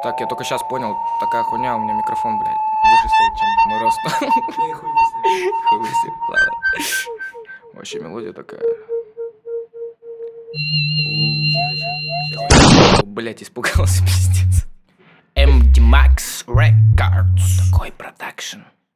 Так, я только сейчас понял, такая хуйня, у меня микрофон, блядь, выше стоит, чем мой рост. Хуй с ним, ладно. Вообще мелодия такая. Блядь, испугался, пиздец. MD Max Records. Такой продакшн.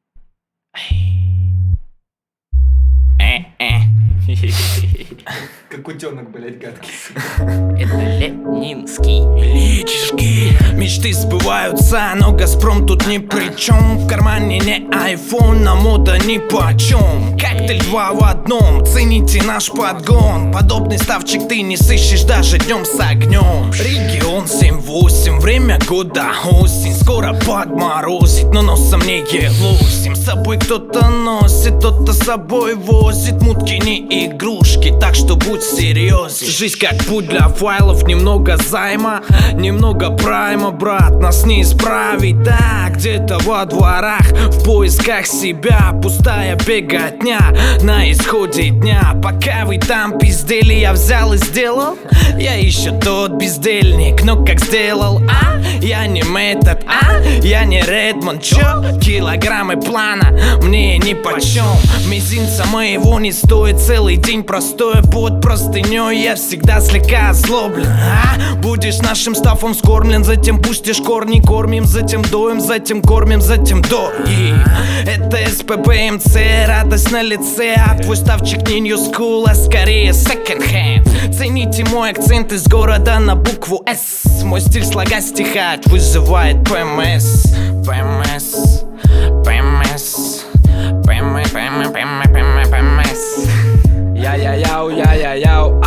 Как утенок, блять, гадкий. Это Ленинский. Личишки, мечты сбываются, но Газпром тут ни при чем. В кармане не айфон, а мода ни почем. Коктейль 2 в одном, цените наш подгон. Подобный ставчик ты не сыщешь даже днем с огнем. Регион 7-8, время года осень. Скоро подморозит, но носом не елозим. С собой кто-то носит, кто-то с собой возит. Мутки не игрушки, так что будь серьезен. Жизнь как путь для файлов, немного займа, немного прайма, брат, нас не исправить. Да, где-то во дворах, в поисках себя, пустая беготня на исходе дня. Пока вы там пиздели, я взял и сделал. Я еще тот бездельник, но как сделал, а? Я не метод, а? Я не Редмонд, чё? Килограммы плана мне нипочем. Мизинца моего не стоит целый день простое под простыней. Я всегда слегка озлоблен, а? Будешь нашим стафом скормлен, затем пустишь корни, кормим, затем доем, затем кормим, затем доим. Это СПБМЦ, радость на лице, а твой ставчик не New School, а скорее second hand. Цените мой акцент из города на букву С. Мой стиль слога стиха вызывает ПМС. ПМС, ПМС, ПМС, ПМС. Я-я-яу,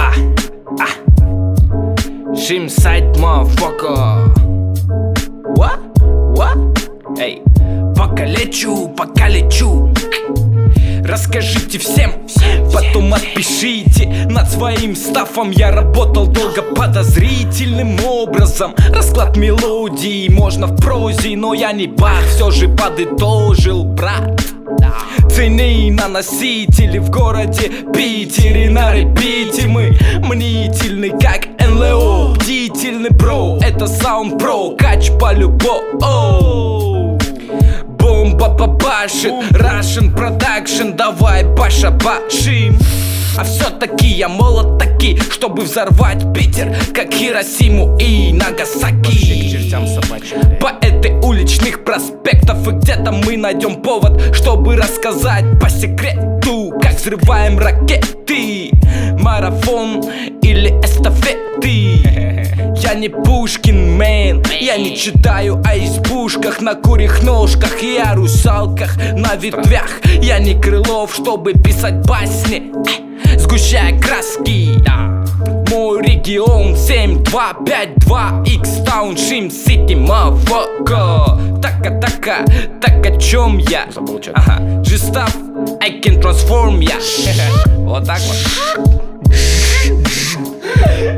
Shimside, motherfucker. What? Эй, Пока лечу, расскажите всем, потом отпишите. Над своим стафом я работал долго подозрительным образом. Расклад мелодий можно в прозе, но я не бах, все же подытожил, брат. Цены на носители в городе Питере на репите. Мы мнительны, как НЛО, бдительный бро. Это Sound Pro, кач по-любому. Бомба побашит, Russian Production, давай баша-башим. А все-таки я молод таки, чтобы взорвать Питер, как Хиросиму и Нагасаки. Поэты уличных проспектов, и где-то мы найдем повод, чтобы рассказать по секрету, как взрываем ракеты. Марафон или эстафеты. Я не Пушкин, мэн. Я не читаю о избушках на курьих ножках и о русалках на ветвях. Я не Крылов, чтобы писать басни, сгущая краски. Мой регион 7252 X-Town, Shim City, motherfucker. Так о чем я? Забыл чё. Ага, G-Stuff, I can transform ya. Вот так вот.